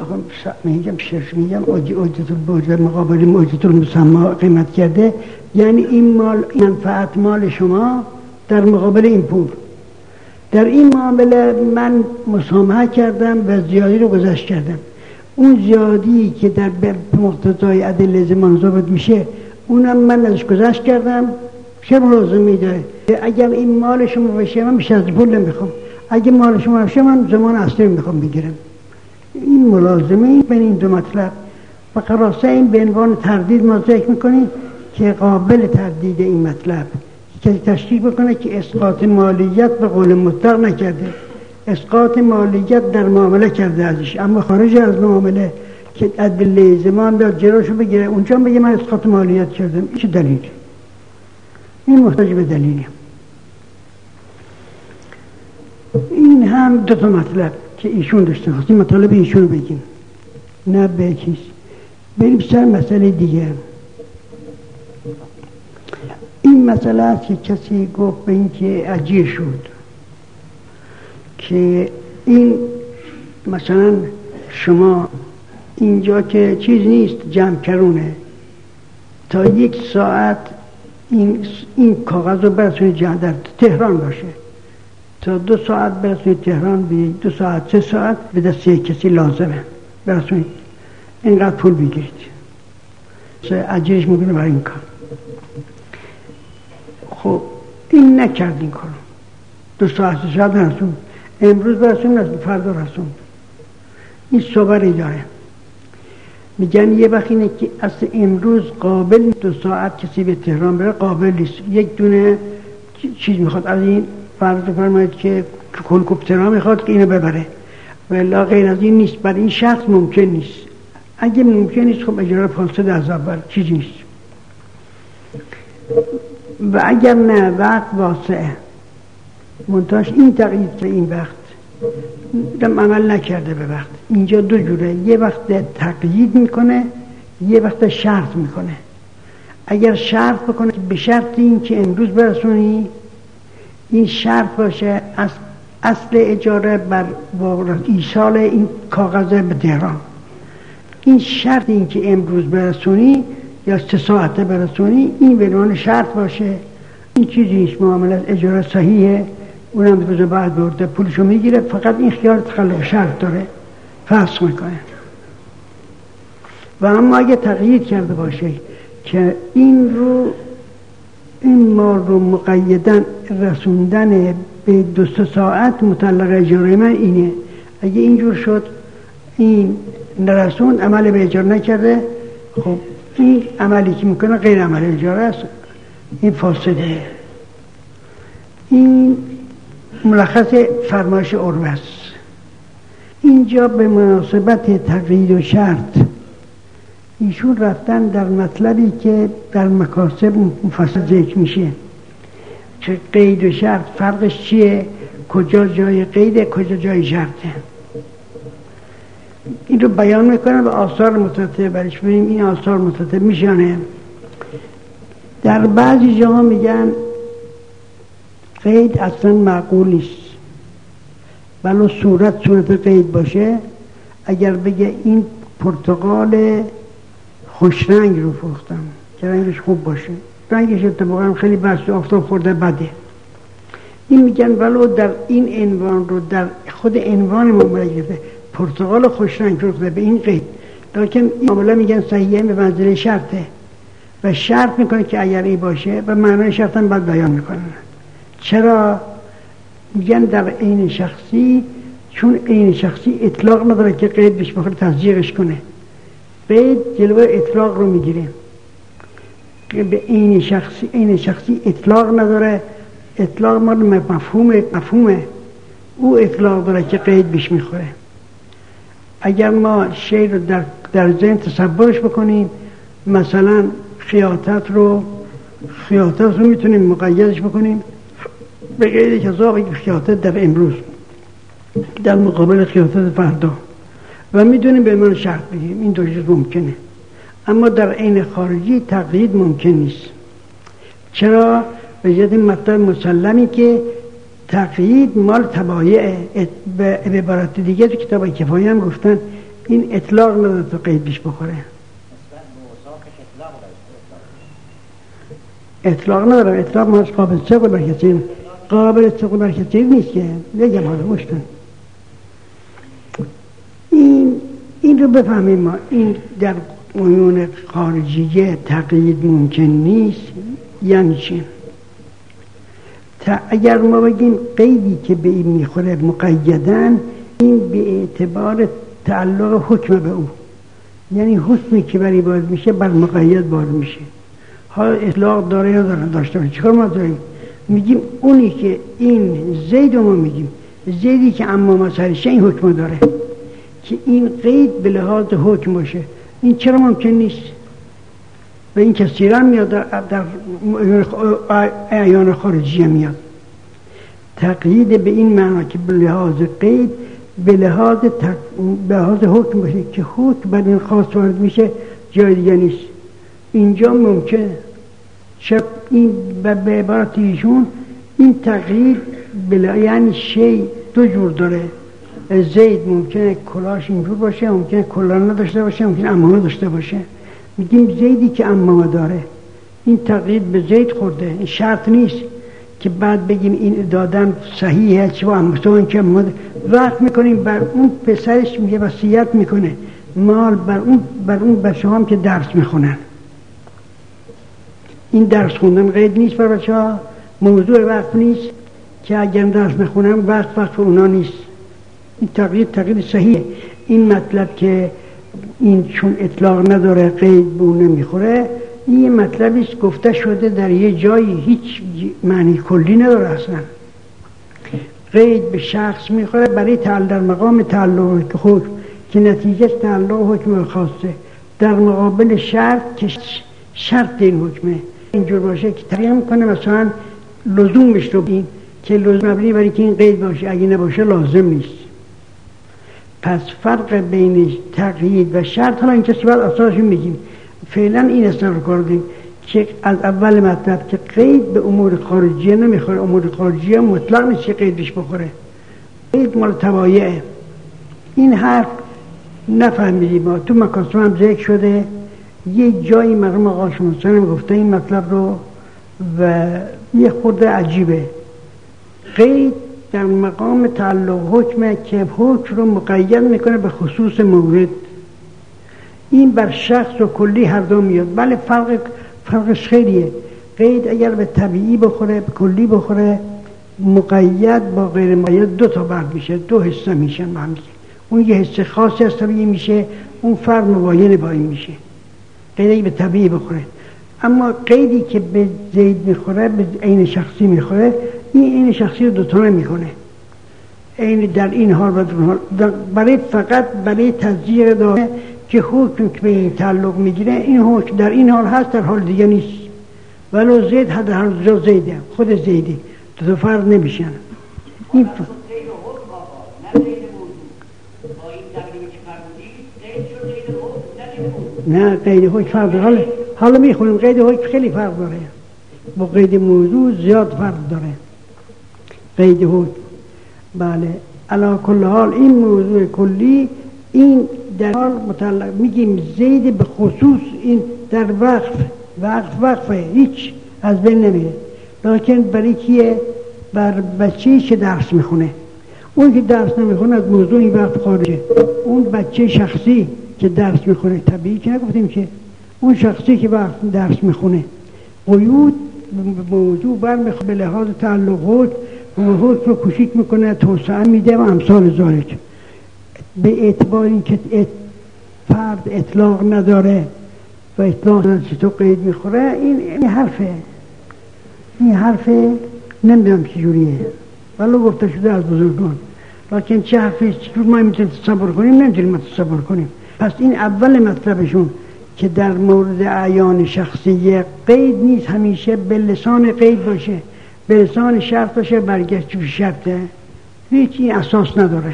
میگم اجرت مقابل اجرت المسمى قیمت کرده، یعنی این مال، این منفعت مال شما در مقابل این پول. در این معامله من مسامحه کردم و زیادی رو گذشت کردم، اون زیادی که در مقتضای ادله زمان ثابت میشه اونم من ازش گذشت کردم. چه ملازمی داره؟ اگر این مال شما باشه من بیشتر از پول نمیخوام، اگه مال شما باشه من زمان اصلی میخوام بگیرم. این ملازمه بین این دو مطلب و خلاصه این به عنوان تردید ما ذکر میکنیم که قابل تردید این مطلب که تشکیل بکنه که اسقاط مالیت به قول مطلق نکرده، اسقاط مالیت در معامله کرده ازش، اما خارج از معامله که ادله زمان بیاد جلوشو بگیره اونجا بگه من اسقاط مالیت کردم. چه دلیل؟ این محتاج به دلیله. این هم دو تا مطلب که ایشون داشتن، خواستیم مطالب ایشون رو بگیم نه به چیز. بریم سر مسئله دیگه. این مسئله است که کسی گفت به این که عجیب شد که این مثلا شما اینجا که چیز نیست جمع کرونه تا 1 ساعت این کاغذ رو برسونید در تهران باشه، تا 2 ساعت برسونید تهران، به 2 ساعت 3 ساعت به دست کسی لازمه برسونید، اینقدر پول بگیرید. اجرش میکنه برای این کار. خب این نکرد این کارو، 2 ساعت 3 ساعت رسون، امروز برسون فردا رسون. این صبری داره. میگن یه وقت اینه که اصلا امروز قابل 2 ساعت کسی به تهران بره قابل نیست. یک دونه چیز میخواد از این، فرض فرمایید که هلیکوپترها میخواد که اینو ببره، ولی غیر از این نیست. برای این شخص ممکن نیست. اگه ممکن نیست خب اجاره فاسد از اول چیزی نیست. و اگر نه وقت واسعه منتاش این تقیید به این وقت دم عمل نکرده به وقت. اینجا 2 جوره، یه وقت تقیید میکنه، یه وقت شرط میکنه. اگر شرط بکنه به شرط این که امروز برسونی، این شرط باشه اصل اجاره بر ایصال این کاغذ به تهران. این شرط این که امروز برسونی یا 3 ساعته برسونی، این به عنوان شرط باشه. این چیزی نیست، معامله اجاره صحیحه، اونم روز بعد برده پولشو میگیره، فقط این خیال تخلف شرط داره، فسخ میکنه. و اما اگه تقیید کرده باشه که این مال رو مقیدن رسوندن به 2 ساعت مطلق اجاره من اینه، اگه اینجور شد این نرسون عمل به اجاره نکرده، خب این عملی که میکنه غیر عمل اجاره است، این فاسده. این ملخص فرمایش عروه است. اینجا به مناسبت تقیید و شرط ایشون رفتن در مطلبی که در مکاسب مفصل ذکر میشه که قید و شرط فرقش چیه، کجا جای قیده، کجا جای شرطه. این رو بیان میکنن و آثار مترتب برش ببینیم این آثار مترتب میشانه. در بعضی جاها میگن قید اصلا معقول نیست، ولو صورت قید باشه. اگر بگه این پرتقال خوش رنگ رو فروختم که رنگش خوب باشه، رنگش اتفاقا خیلی بس آفتاب خورده بده، این میگن ولو در این عنوان رو در خود عنوان معامله گرفته پرتقال خوش رنگ فروخته به این قید، لیکن این معامله میگن صحیحه به منزله شرطه و شرط میکنه که اگر این باشه و معنای شرط هم باید بیان میکنن. چرا؟ میگن در عین شخصی، چون عین شخصی اطلاق نداره که قید بهش بخوره تصدیقش کنه، قید جلوه اطلاق رو میگیره. به عین شخصی اطلاق نداره، اطلاق مال مفهومه، او اطلاق داره که قید بهش میخوره. اگر ما شی رو در ذهن تصورش بکنیم، مثلا خیاطت رو میتونیم مقیدش بکنیم به قید کذا، خیاطت در امروز در مقابل خیاطت فردا، و میدونیم به من شرط بگیم، این 2 چیز ممکنه. اما در عین خارجی تقیید ممکن نیست. چرا؟ به جهت مطلب مسلمی که تقیید مال تبایعه. به عبارت دیگه تو کتاب کفایه هم گفتن این اطلاق نداره تا قید بیش بخوره. اطلاق نداره، اطلاق مال قابل ثقل بر کسی نیست که بگم حالا گوشتن. این رو بفهمیم ما. این در عیون خارجیه تقیید ممکن نیست. یعنی چی؟ اگر ما بگیم قیدی که به این میخوره مقیدن، این به اعتبار تعلق حکم به او، یعنی حکمی که بری باز میشه بر مقید باز میشه. حالا اطلاق داره یا داشته باشه، چیکار ما داریم؟ میگیم اونی که این زید رو ما میگیم زیدی که اما مسئلشه این حکم داره که این قید به لحاظ حکم باشه. این چرا ممکن نیست؟ و این کثیرا میاد در اعیان خارجی میاد. تقیید به این معنا که به لحاظ قید به لحاظ حکم باشه که حکم بر این خاص وارد میشه، جای دیگه نیست. اینجا ممکنه این به عبارت ایشون این تغییر یعنی شی دو جور داره. زید ممکنه کلاش اینجور باشه، ممکنه کلاه نداشته باشه، ممکنه عمامه داشته باشه. میگیم زیدی که عمامه داره این تغییر به زید خورده. این شرط نیست که بعد بگیم این دادن صحیحه چه با که وقت میکنیم بر اون پسرش میگه وصیت میکنه مال بر اون بچه هم که درس میخونن. این درس خوندن قید نیست برای بچه ها، موضوع وقت نیست که اگر درس میخونن وقت اونا نیست. این تغییر صحیحه. این مطلب که این چون اطلاق نداره قید به اون نمیخوره، این یه مطلبیست گفته شده در یه جایی، هیچ معنی کلی نداره اصلا. قید به شخص میخوره برای در مقام تعلق حکم که نتیجه تعلق حکم خاصه در مقابل شرط که شرط این حکمه اینجور باشه که تغییر میکنه. مثلا لزومش رو بین که لزوم مبنی برای که این قید باشه، اگه نباشه لازم نیست. پس فرق بین تقیید و شرط حالا این کسی باید اساسش میگیم. فعلا این اصلا رو کردیم که از اول مطلب که قید به امور خارجیه نمیخوره. امور خارجیه مطلق نیست که قیدش بخوره، قید مال تبایعه. این حرف نفهمیدیم ما. تو مکاسم هم ذکر شده، یه جایی مرحوم آقا شمسان هم گفته این مطلب رو و یه خورده عجیبه. قید در مقام تعلق حکمه که حکم رو مقید میکنه به خصوص مورد. این بر شخص و کلی هر دو میاد. بله فرقش خیلیه. قید اگر به طبیعی بخوره، به کلی بخوره، مقید با غیر مقید دو تا برد میشه، دو حصه میشن با هم. اون یه حصه خاصی از طبیعی میشه، اون فرق مباین با این میشه. قید اگه به طبیعی بخوره. اما قیدی که به زید میخوره، به عین شخصی میخوره، این عین شخصی رو دوتا نمیکنه. عین در این حال و در اون حال، فقط برای تذکیر داره که حکم که به این تعلق میگیره این حکم در این حال هست، در حال دیگه نیست. ولو زید حد هر جا زیده، خود زیده، دو فرق نمیشن. این نه قید حکم فرق داره. حالا میخونیم قید حکم خیلی فرق داره، با قید موضوع زیاد فرق داره. قید حکم بله علی کل حال این موضوع کلی، این در حال متعلق میگیم زید به خصوص این در وقفه هیچ از بین نمیره. لیکن برای کیه؟ بر بچه‌ای که درس میخونه. اون که درس نمیخونه از موضوع این وقت خارجه. اون بچه شخصی که درس میخونه طبیعی که نگفتیم که اون شخصی که وقت درس میخونه قیود موضوع برمیخواد به لحاظ تعلقات و حکم رو کوچیک میکنه، توسعه میده و امثال ذالک. به اعتبار این که فرد اطلاق نداره و اطلاق نداره تو قید میخوره، این حرفه نمیدونم چجوریه ولی گفته شده از بزرگان. لیکن چه حرفی چجور ما میتونیم تصور کنیم؟ نمیتونیم تصور کنیم. پس این اول مطلبشون که در مورد اعیان شخصیه قید نیست، همیشه به لسان قید باشه، به لسان شرط باشه، برگشت به شرطه، هیچ این اساس نداره.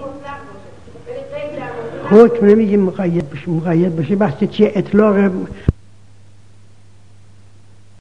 حکم نمیگه مقید باشه. بحث چیه؟ اطلاق